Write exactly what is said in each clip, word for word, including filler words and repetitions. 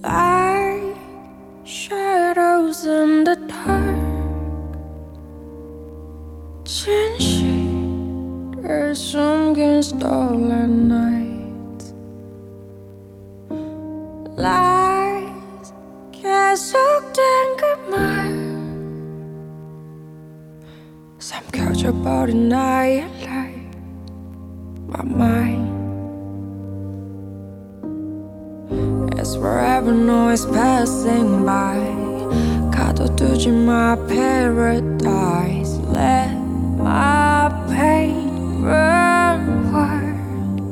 like shadows in the dark. 진실을 숨긴 stolen nights. Lies 계속된 그 말 삼켜져 버린 나의 life, my mind. It's forever noise passing by. 가둬두지 my paradise. Let my pain run wild.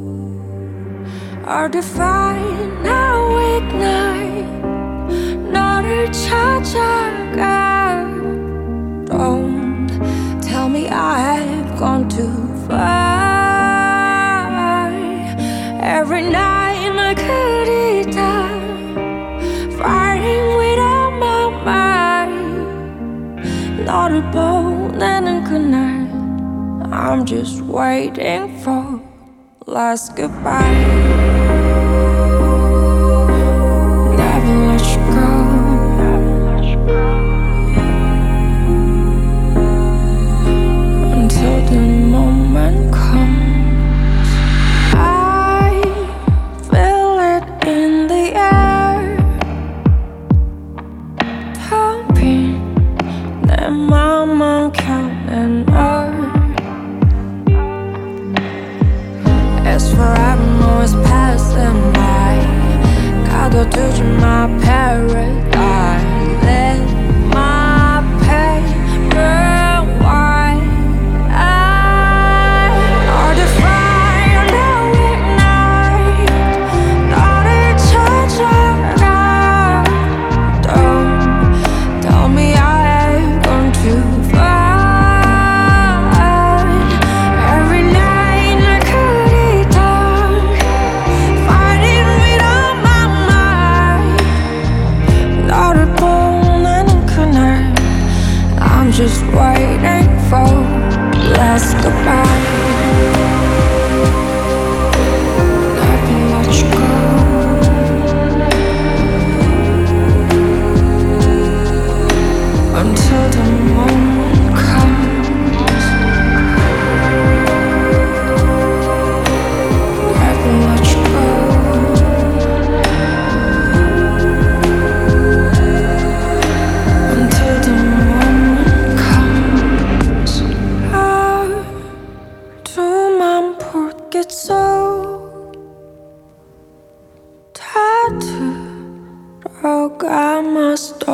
Or define how ignite 너를 찾아가. Don't tell me I've gone too far. Every night 널 그리다 Fighting without my mind. 너를 보내는 그날 I'm just waiting for last goodbye. Never let you go. Until the moment comes. I feel it in the air. Thumping 내 맘만 counting earth. It's forever, no, it's passing by. 가둬두지 my paradise. Let my pain run wild. Or define how ignite 너를 찾아가. Don't tell me I've gone too far. Every night 널 그리다 Fighting without my mind. 너를 보내는 그날 I'm just waiting for last goodbye. Never let you go. Until the moment comes. Never let you go. Until the moment comes. 어두만 불빛 속 다 들어가 my story.